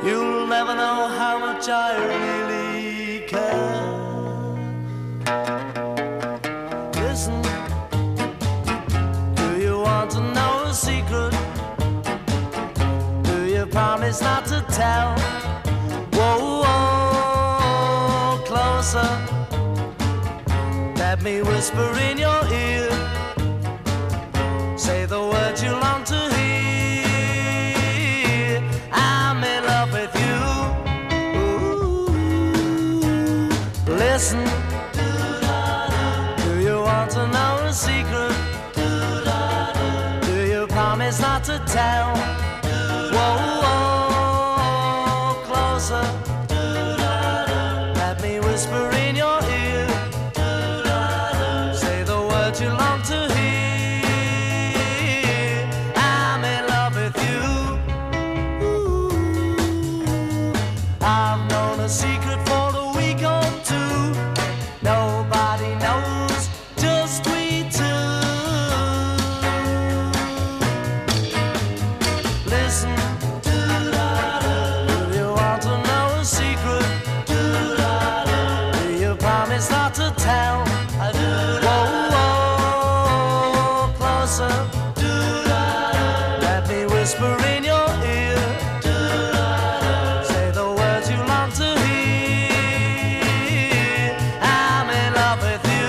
You'll never know how much I really care. Listen, do you want to know a secret? Do you promise not to tell? Whoa, whoa, closer. Let me whisper in your ear. Say the words you long to hear. I'm in love with you. Ooh, listen. Do you want to know a secret? Do you promise not to tell? Whoa, whoa, closer. Let me whisper in your ear. Say the words you long to hear. I'm in love with you. Ooh, I've known a secret for a week or two. Nobody knows, just we two. Listen, do you want to know a secret? Do you promise not to tell? I do. Whoa, whoa, closer. Let me whisper in your ear. Say the words you long to hear. I'm in love with you.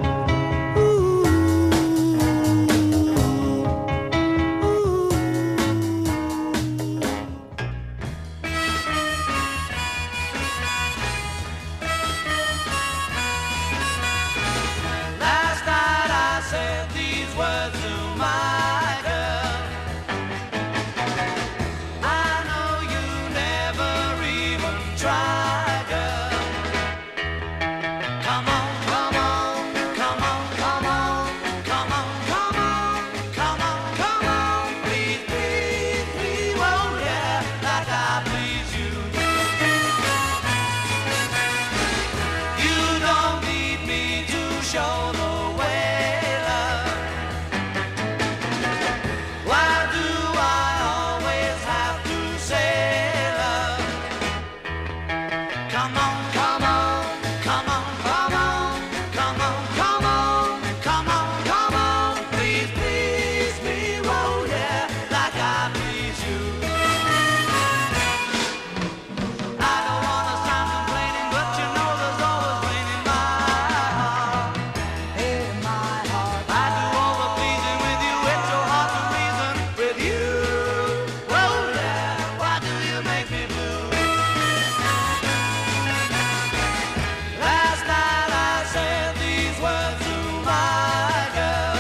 Last night I said these words to my girl. I know you never even tried, girl. Come on, come on, come on, come on, come on, come on, come on, come on. Please, please, please, oh yeah, like I please you. You don't need me to show the way, love. Why do I always have to say love? Come on, come on, come on, come on, come on, come on, come on, come on. Please, please me, oh yeah, like I please you. I don't wanna sound complaining, but you know there's always rain in my heart. In my heart, I do all the pleasing with you. It's so hard to reason with you. Oh yeah, why do you make me blue? Last night I said these words to my girl.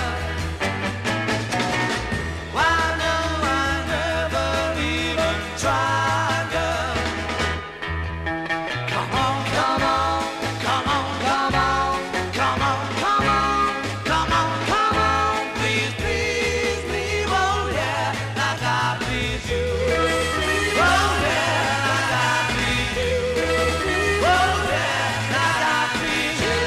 Why no, I never even tried, girl. Come on, come on, come on, come on, come on, come on, come on, come on. Please, please me, oh yeah, like I please you. Oh yeah, like I please you. Oh yeah, like I please you.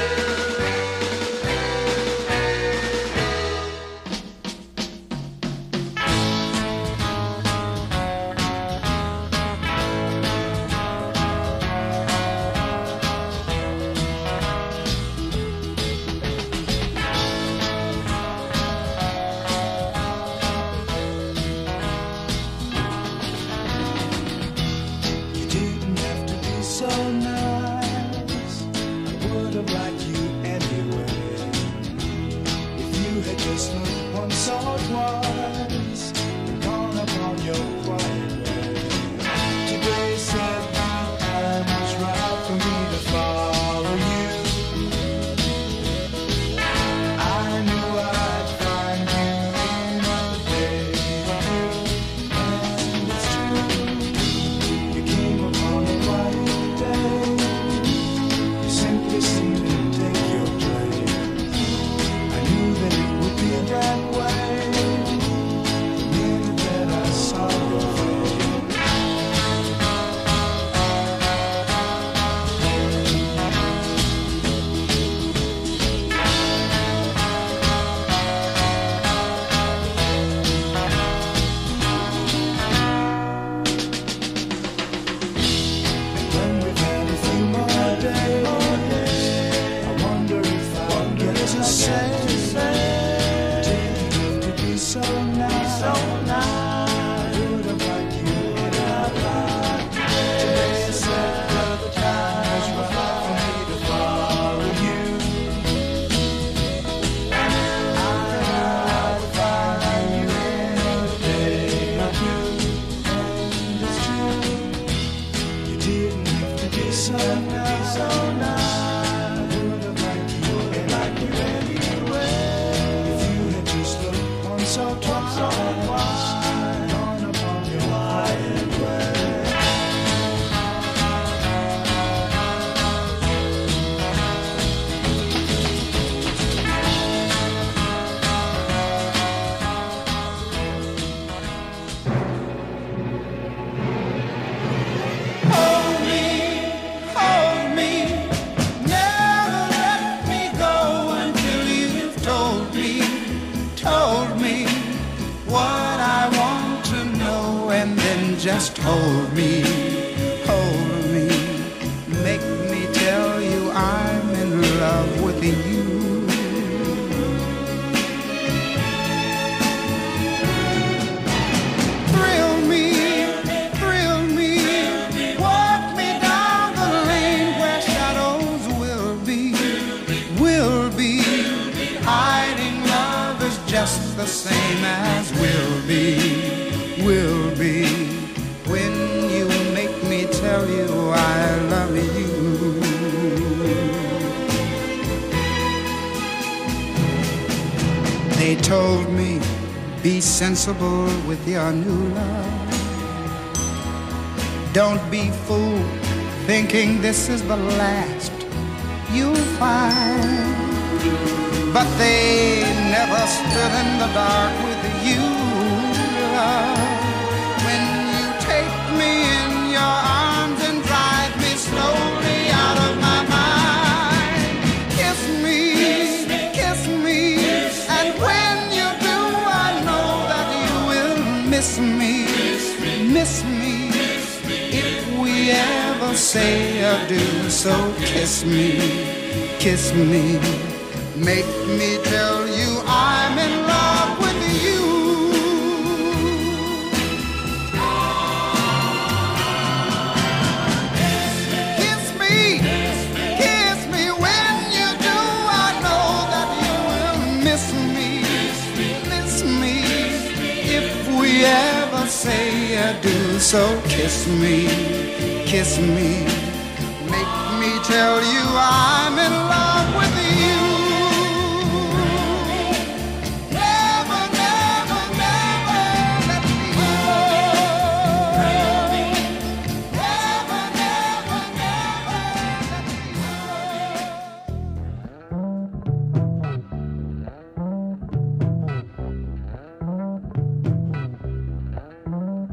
You didn't have to be so nice. I would have liked you anyway. If you had just looked once or twice and gone upon your quiet way. Today said the time was right for me to follow you. I knew I'd find you in a day or two, and it's true. You came upon a quiet day. just hold me, make me tell you I'm in love with you. Thrill me, walk me down the lane where shadows will be, hiding lovers just the same as will be. When you make me tell you I love you. They told me, be sensible with your new love. Don't be fooled thinking this is the last you'll find. But they never stood in the dark with you, love. When you take me in your arms and drive me slowly out of my mind. Kiss me, and when you do, I know that you will miss me. If we ever say adieu, so kiss me, make me tell you I'm in love with you. Kiss me when you do, I know that you will miss me. If we ever say adieu, so kiss me, make me tell you I'm in love with you. Never, never, never let me go. Never, never, never let me go.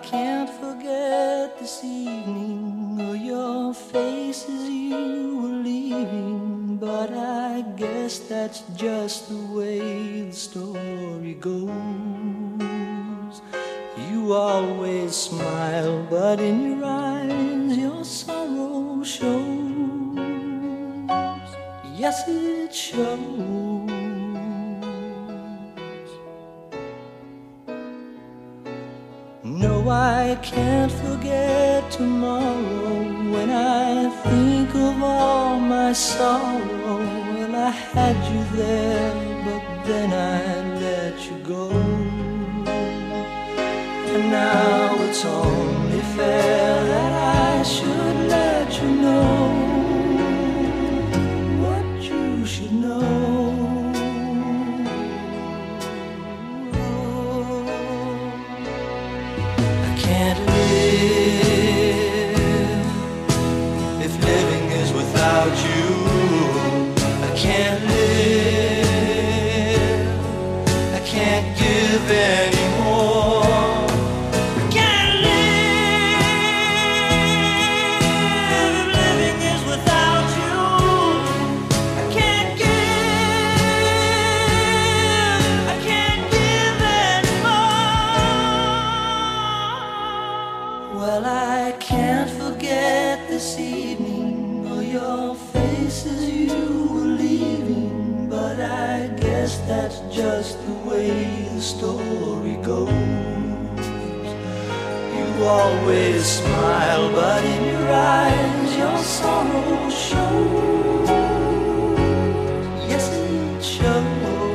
can't forget this evening or your face as you were leaving, but I guess that's just the way the story goes. You always smile, but in your eyes your sorrow shows. Yes, it shows. No, I can't forget tomorrow when I think of all my sorrow. Well, I had you there, but then I let you go. And now it's only fair that I should let you know what you should know. I can't live if living is without you. I can't live, I can't give anymore. This evening, or your face as you were leaving, but I guess that's just the way the story goes. You always smile, but in your eyes your sorrow shows. Yes, it shows.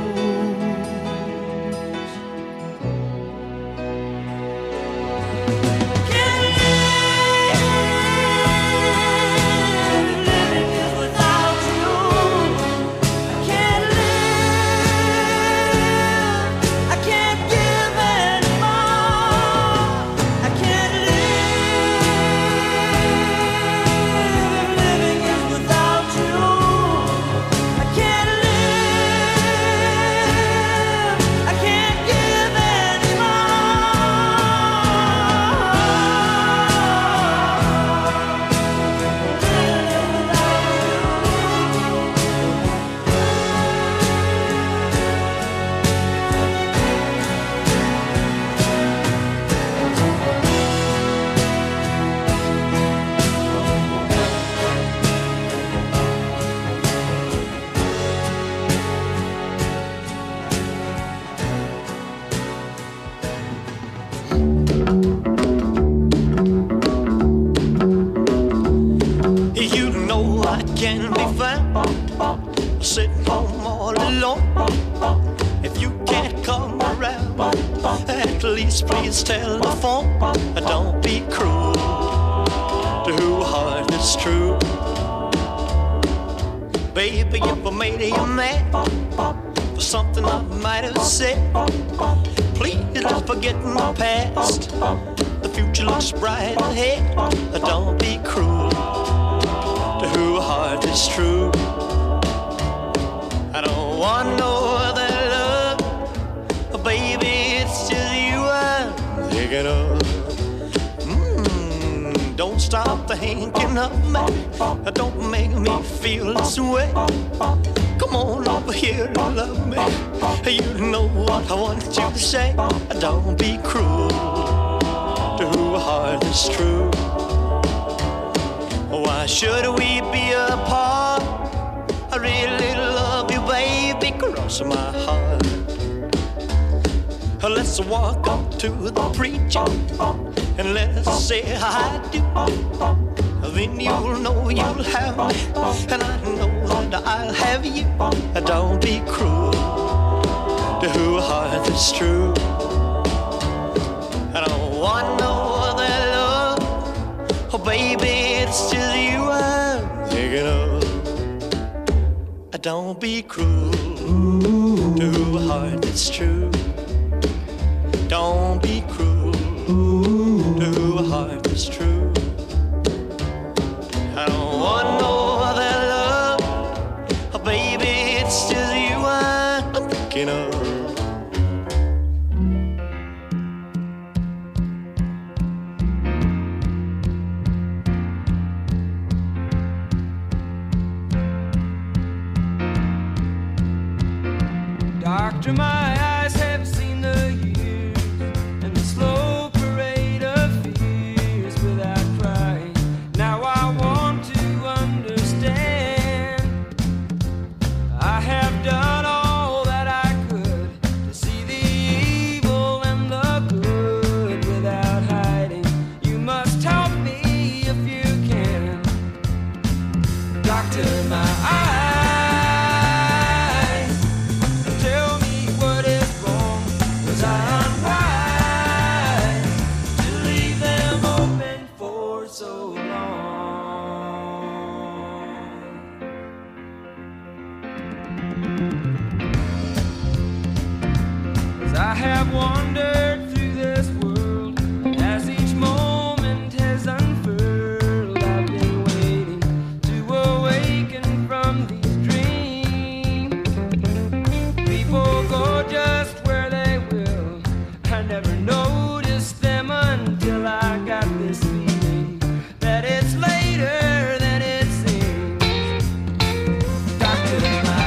Sitting home all alone. If you can't come around, at least please telephone. Don't be cruel to who heart is true. Baby, if I made you mad for something I might have said, please don't forget my past. The future looks bright ahead. Don't be cruel to who heart is true. I don't want no other love, baby, it's just you I'm thinking of. Don't stop thinking of me, don't make me feel this way. Come on over here and love me, you know what I want you to say. Don't be cruel to who heart is true. Why should we be apart? I really love you, baby, cross my heart. Let's walk up to the preacher and let's say I do. Then you'll know you'll have me, and I know that I'll have you. Don't be cruel to who heart is true. I don't want no other love, oh baby, it's just you I'm thinking of. Don't be cruel to a heart that's true. Don't be cruel to a heart that's true. I don't want no other love, oh, baby, it's just you I'm thinking of. Doctor, my eyes have seen the years and the slow parade of fears without crying. Now I want to understand. I have done all that I could to see the evil and the good without hiding. You must help me if you can. Doctor, my eyes, tell me what is wrong. Was I unwise to leave them open for so long? 'Cause I have wandered through this world as each moment has unfurled. I've been waiting to awaken from these dreams. People go just where they will. I never noticed them until I got this feeling that it's later than it seems. Doctor, my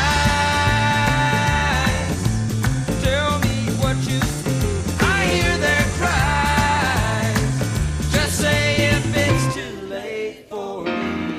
eyes, tell me what you see. I hear their cries. Just say if it's too late for me.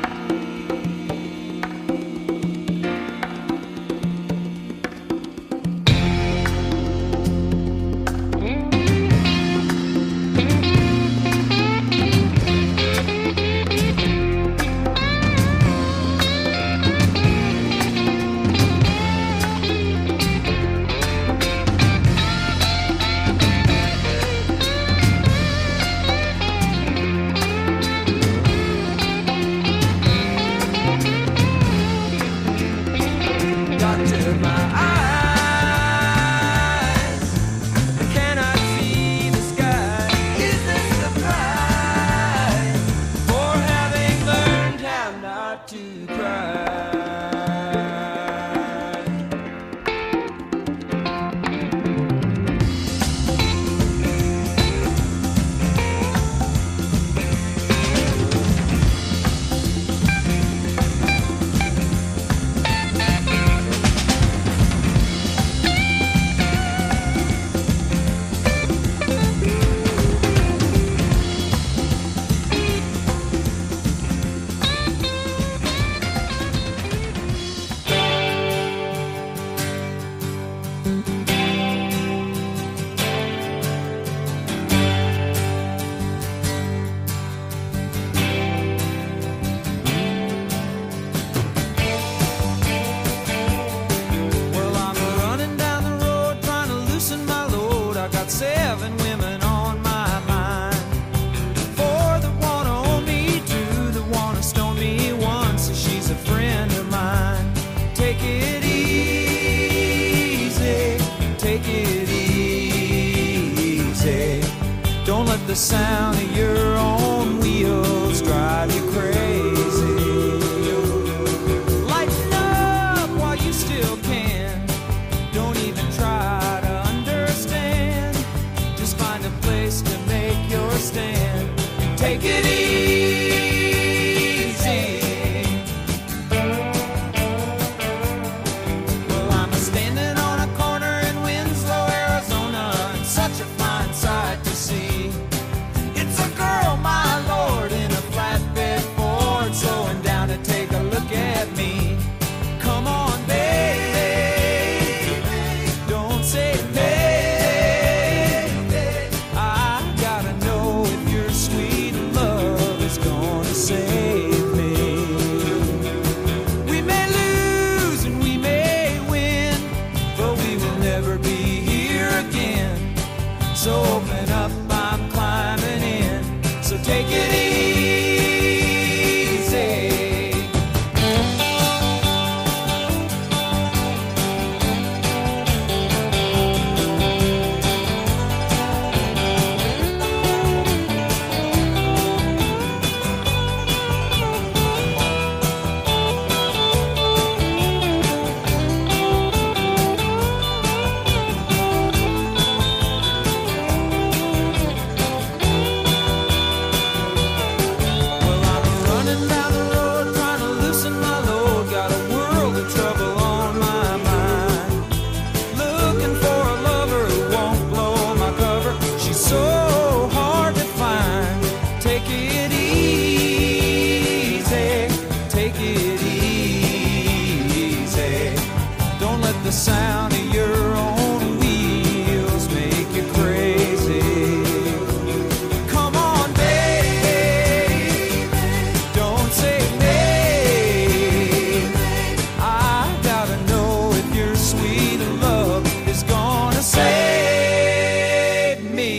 Doctor, my eyes cannot see the sky. Is this the price for having learned how not to cry? Well, I'm running down the road trying to loosen my load. I got 7 women on my mind. 4 that wanna own me, 2 that wanna stone me, 1 says she's a friend of mine. Take it easy, take it easy. Don't let the sound of your own wheels drive you crazy. Lighten up while you still can. Don't even try to understand. Just find a place to make your stand. Take it easy. Well, I'm standing on a corner in Winslow, Arizona, and such a fine sight to see. It's a girl, my lord, in a flatbed sound of your own wheels make you crazy. Come on, baby, don't say nay. I gotta know if your sweet love is gonna save me.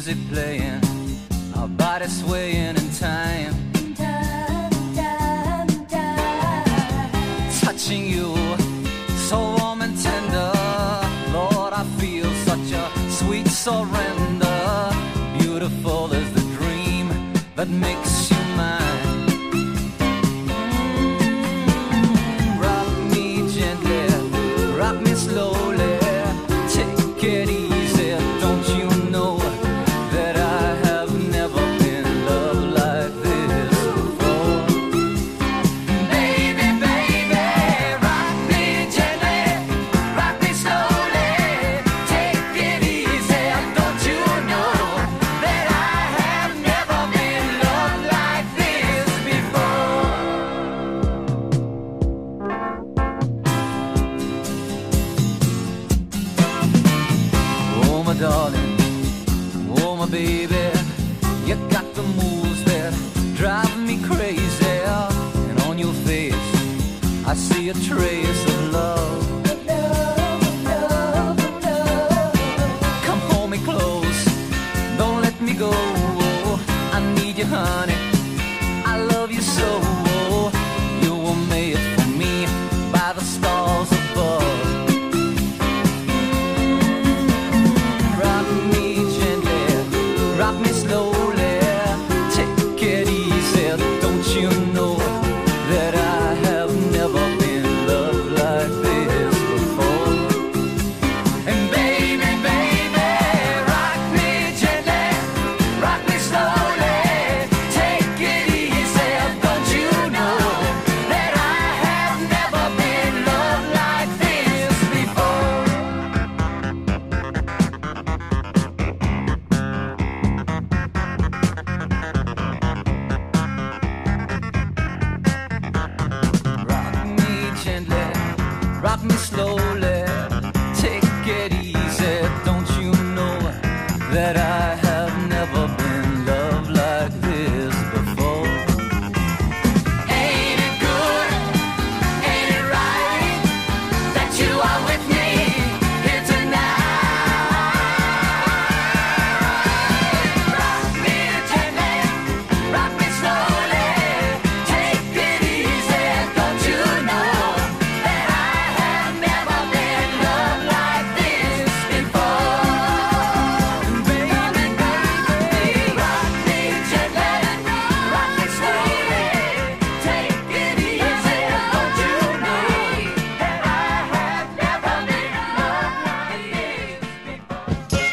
music playing, our bodies swaying in time. Touching you, so warm and tender. Lord, I feel such a sweet surrender. Beautiful is the dream that makes you mine. Rock me gently, rock me slowly. Take it easy, don't you know that I have never been loved like this before? Baby, baby, rock me gently, rock me slowly. Take it easy, don't you know that I have never been loved like this before? Oh my darling, oh my baby, you got the moves that drive me crazy. And on your face, I see a trace of love. Come hold me close, don't let me go. I need you, honey, I love you so. You were made for me by the stars above. Rock me gently, rock me slowly. Take it easy, don't you know that I have never been loved like this before? And baby, baby, rock me gently, rock me slowly. Take it easy, don't you know that I have never been loved like this before? Rock me gently, rock me slowly. Take it easy, don't you know that I have never been loved like this before? Ain't it good, ain't it right that you are with me here tonight? Rock me gently, rock me slowly. Take it easy, don't you know that I have never been loved like this before? Baby, baby, rock me gently, rock me slowly. Take it easy, don't you know that I have never been loved like this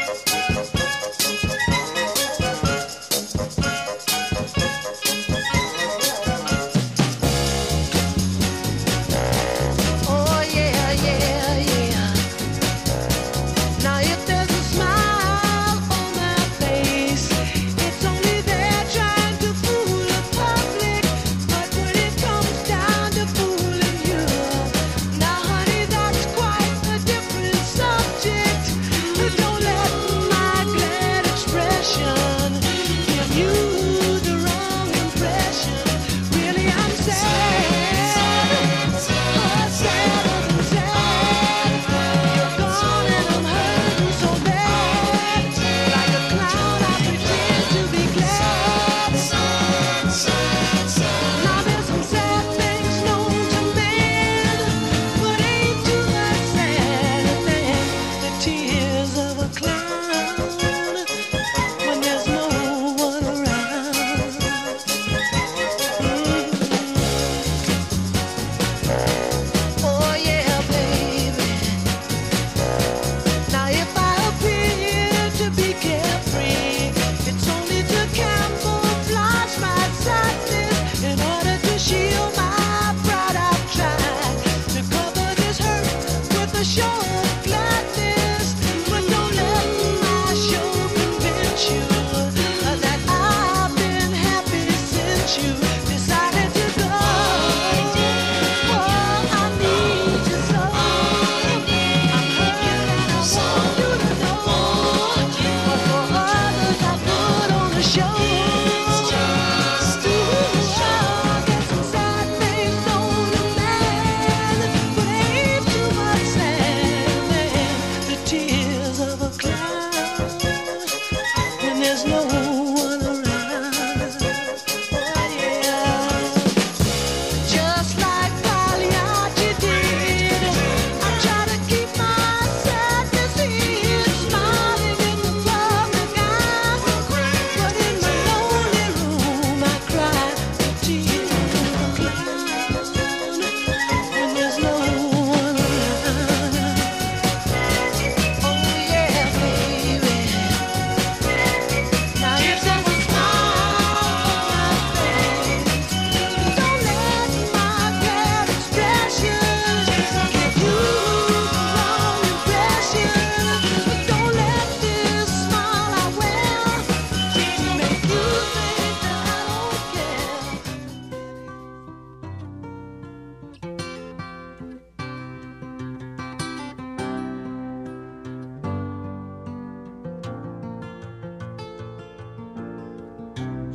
Oh yeah, yeah, yeah. Now if there's a smile on my face, it's only there trying to fool the public. But when it comes down to fooling you, now honey, that's quite a different subject. Don't let my glad expression give you the wrong impression. Really, I'm sad. You're gone and I'm hurting so bad. Like a clown, I pretend to be glad. Now there's some sad things known to man, but ain't too much sadder than the tears of a clown when there's no one around.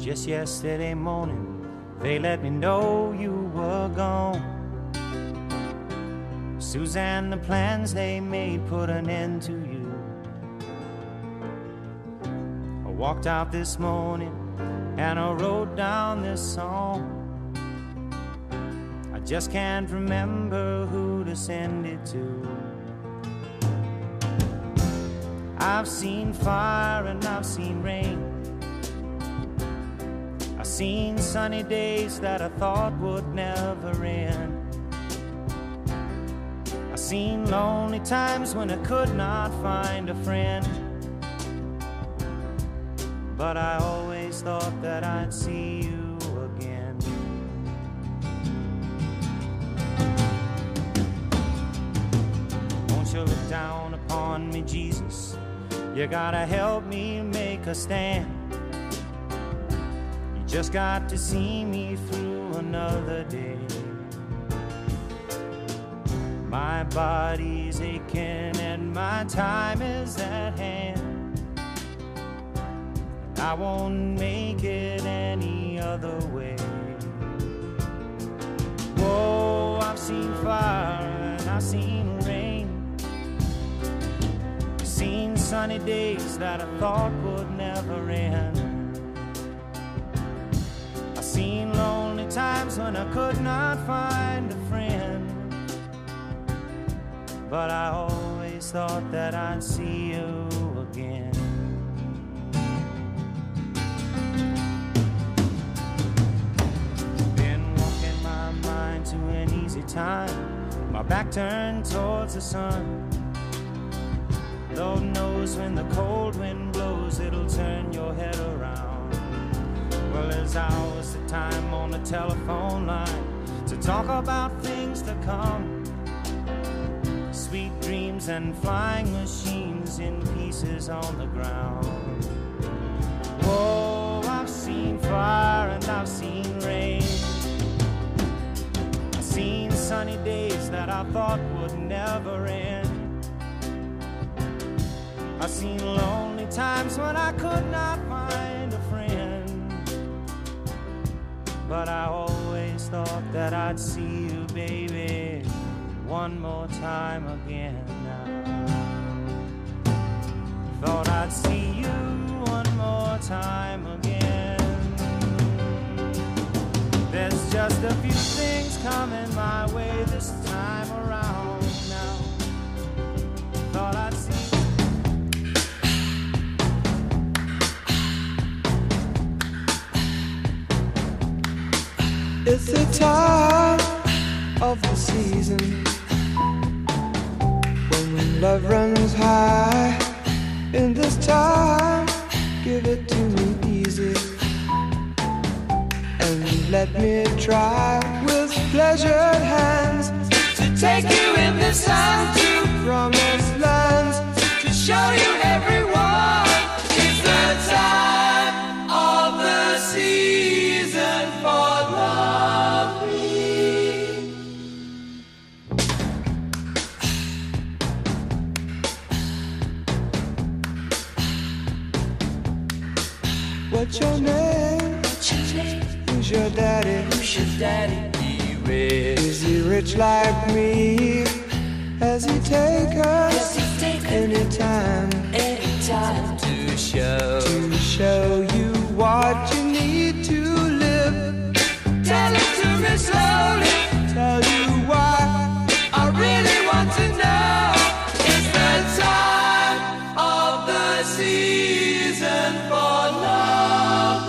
Just yesterday morning, they let me know you were gone. Suzanne, the plans they made put an end to you. I walked out this morning and I wrote down this song. I just can't remember who to send it to. I've seen fire and I've seen rain. I've seen sunny days that I thought would never end. I've seen lonely times when I could not find a friend. But I always thought that I'd see you again. Won't you look down upon me, Jesus? You gotta help me make a stand. You just got to see me through another day. My body's aching and my time is at hand. I won't make it any other way. Whoa, I've seen fire and I've seen rain. I've seen sunny days that I thought would never end. I've seen lonely times when I could not find a friend. But I always thought that I'd see you again. To an easy time, my back turned towards the sun. Lord knows when the cold wind blows, it'll turn your head around. Well, there's hours of time on the telephone line to talk about things to come. Sweet dreams and flying machines in pieces on the ground. Whoa, I've seen fire and I've seen rain. Seen sunny days that I thought would never end. I've seen lonely times when I could not find a friend. But I always thought that I'd see you, baby, one more time again now. Thought I'd see you one more time again. There's just a few things coming my way this time around now. Thought I'd see. It's the time of the season when love runs high. In this time, give it to me easy. Let me try with pleasured hands to take you in the sun to promised lands, to show you everyone. It's the time of the season for loving. What's your name? What's your name? Who's your daddy? Who's your daddy? Is he rich like me? Has he take us anytime to show you what you need to live? Tell it to me slowly. Tell you why I really want to know. It's the time of the season for love.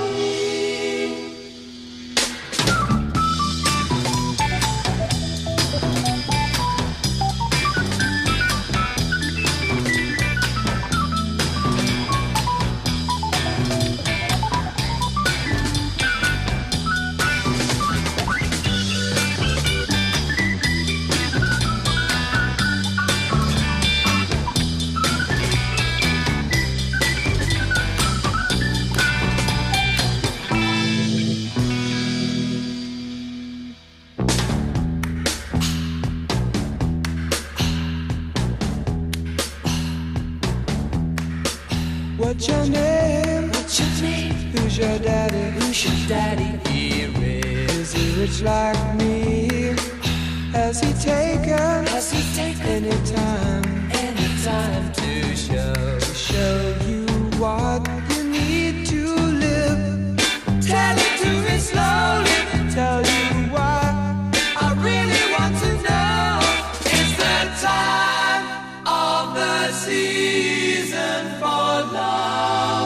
What's your name? What's your name? Who's your daddy? should Daddy hear it? Is he rich like me? Has he taken any time to show you what you need to live? Tell it to me slowly, tell you why I really want to know. It's the time of the season for love.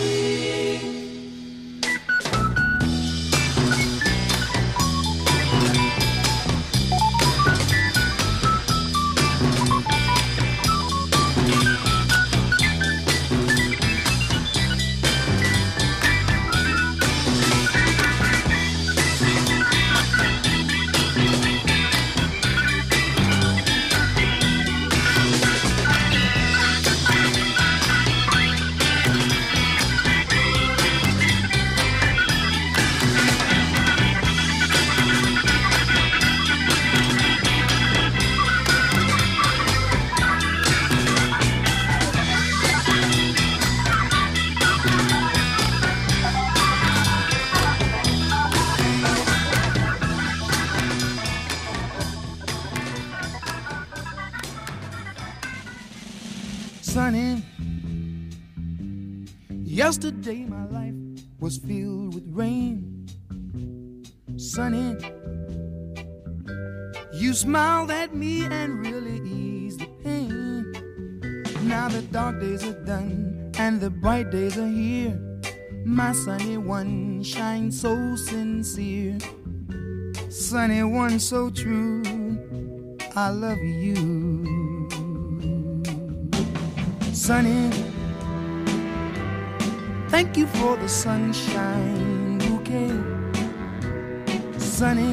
Sunny, yesterday my life was filled with rain. Sunny, you smiled at me and really eased the pain. Now the dark days are done and the bright days are here. My sunny one shines so sincere. Sunny one so true, I love you. Sunny, thank you for the sunshine bouquet. Sunny,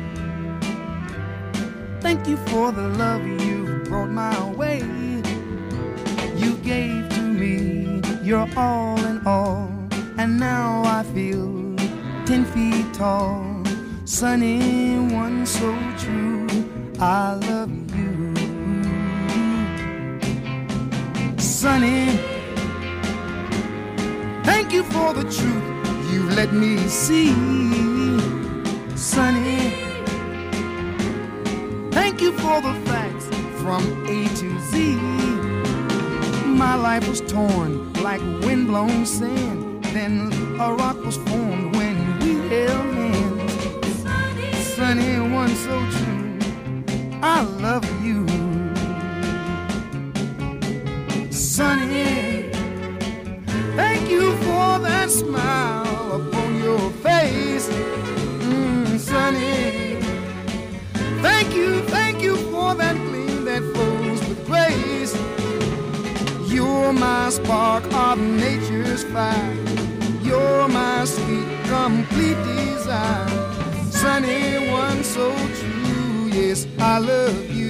thank you for the love you brought my way. You gave to me your all in all, and now I feel 10 feet tall. Sunny, one so true, I love you. Sunny, thank you for the truth you've let me see. Sunny, thank you for the facts from A to Z. My life was torn like windblown sand, then a rock was formed when we held hands. Sunny, one so true, I love you. Sunny, thank you for that smile upon your face. Sunny, thank you for that gleam that flows with grace. You're my spark of nature's fire. You're my sweet, complete desire. Sunny, one so true, yes, I love you.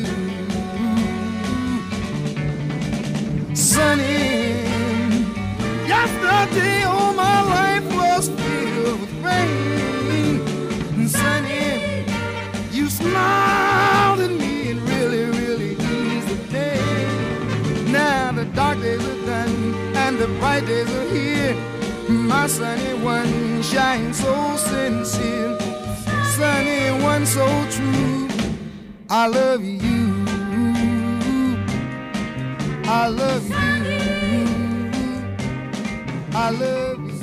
Sunny, yesterday all my life was filled with rain. Sunny, you smiled at me and really, really eased the pain. Now the dark days are done and the bright days are here. My sunny one shines so sincere. Sunny one so true, I love you. I love you. I love you.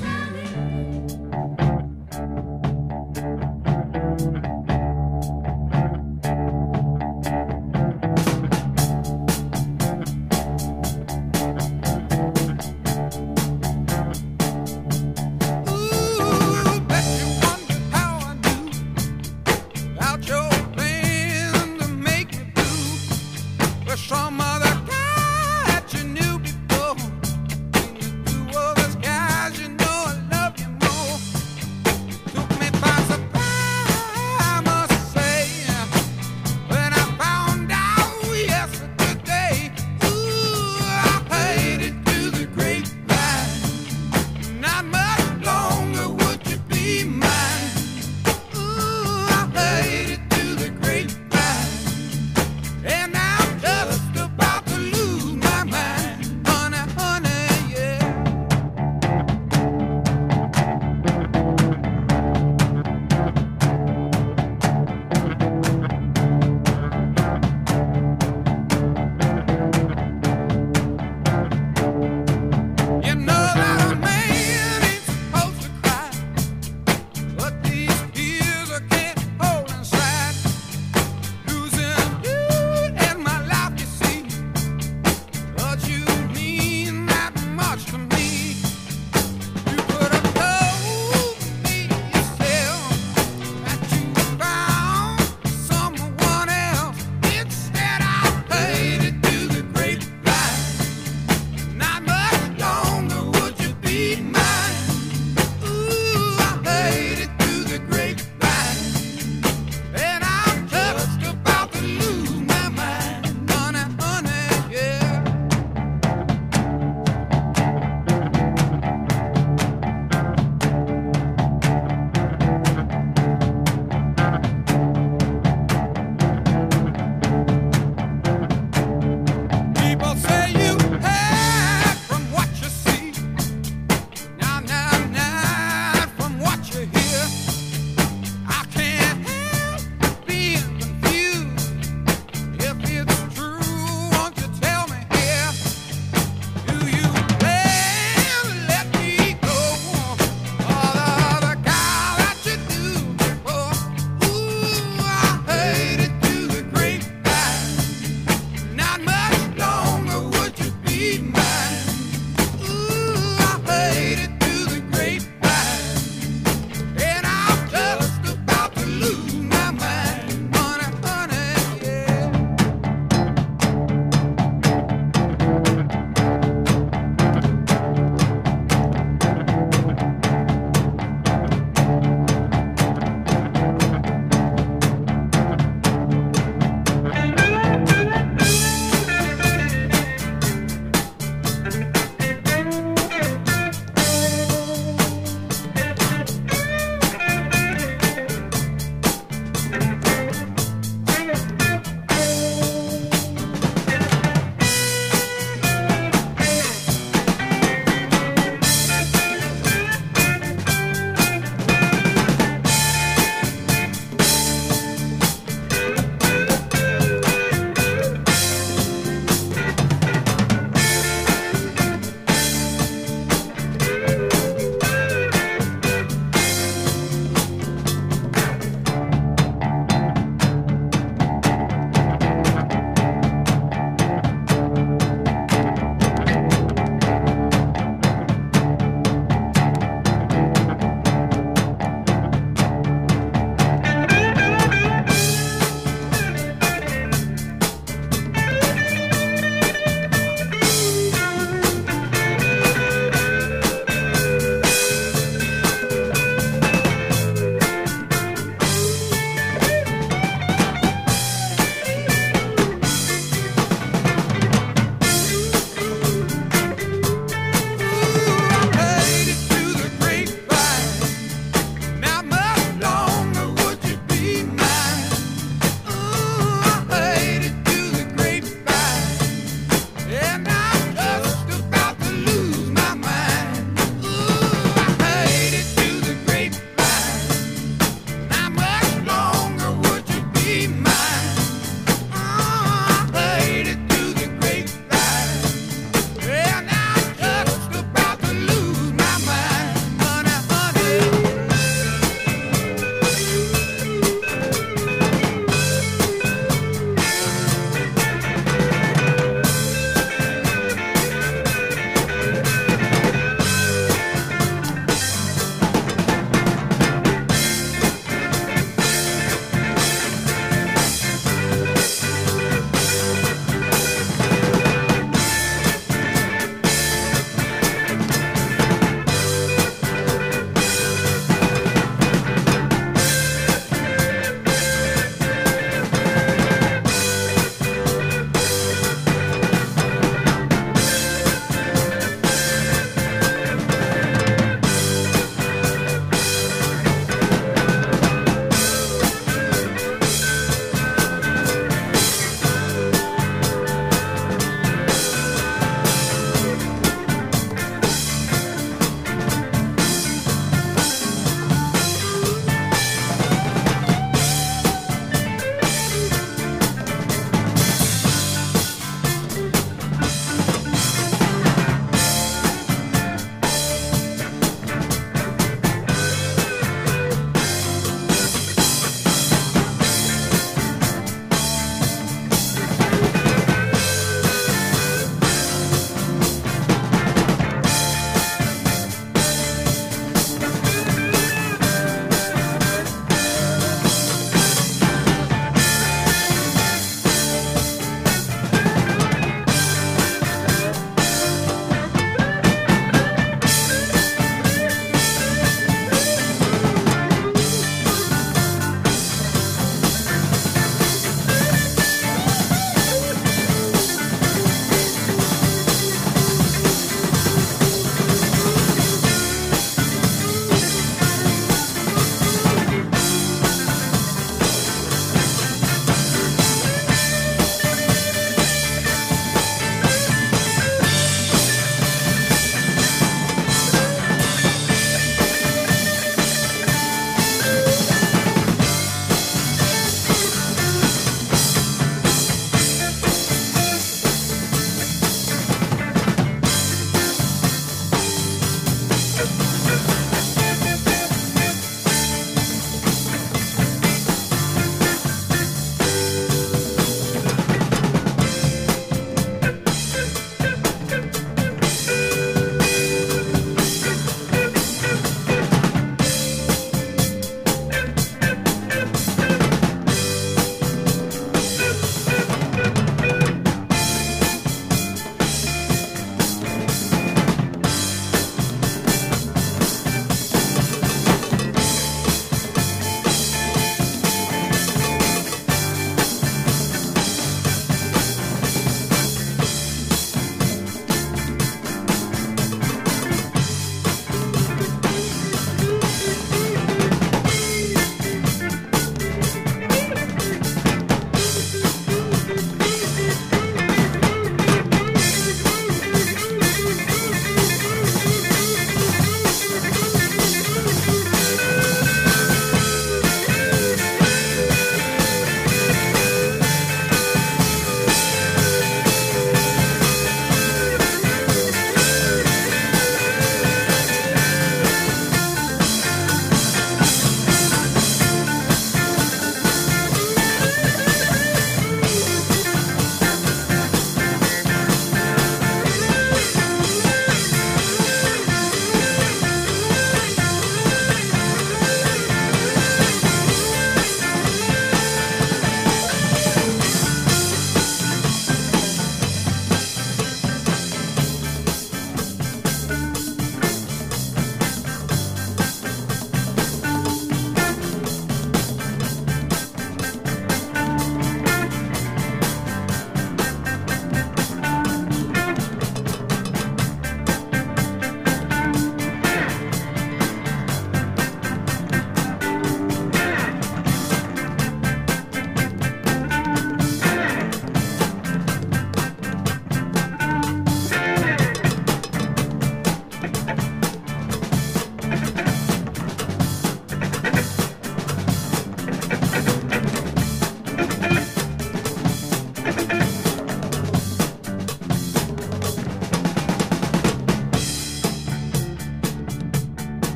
Some other guy that you knew before, all those guys you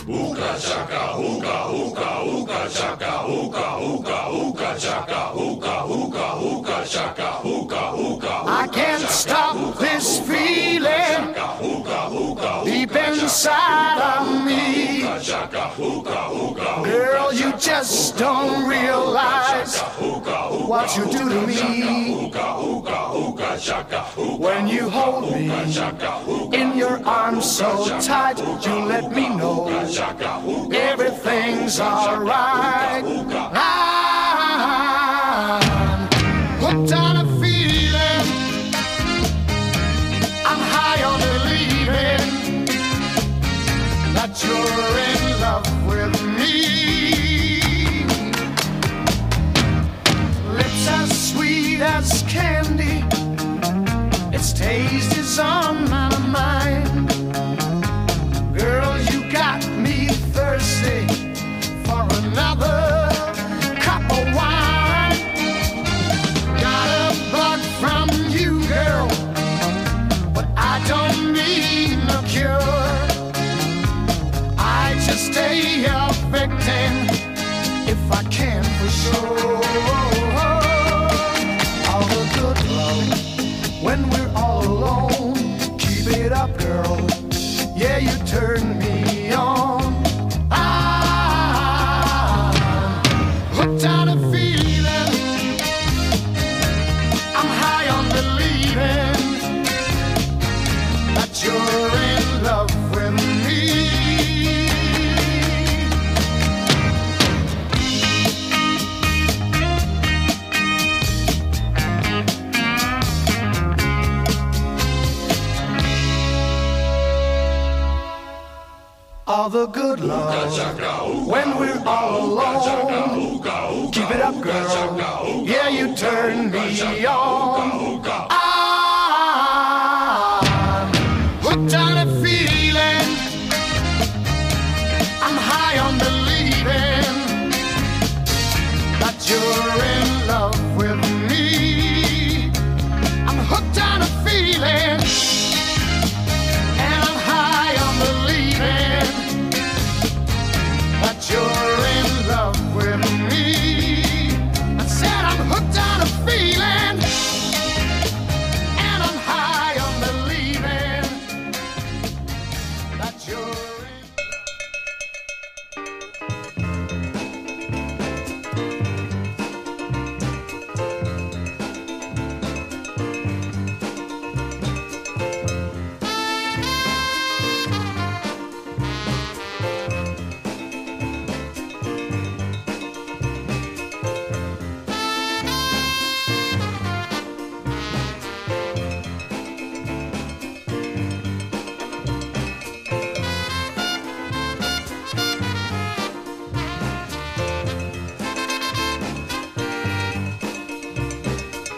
I can't stop this feeling deep inside of me. Girl, you just don't realize what you do to me. When you hold me in your arms so tight, you let me know everything's alright. I'm hooked on a feeling, I'm high on believing that you're in love with me. Lips as sweet as candy, its taste is on my mind. Girl, you got me thirsty for another cup of wine. Got a bug from you, girl, but I don't need no cure. I just stay a victim if I can for sure. All the good love when we're all alone. Keep it up, girl. Yeah, you turn me on. I'm hooked on a feeling, I'm high on believing that you're in love with me. All the good love when we're all alone. Keep it up, girl. Yeah, you turn me on. I'm hooked on a feeling, I'm high on believing that you're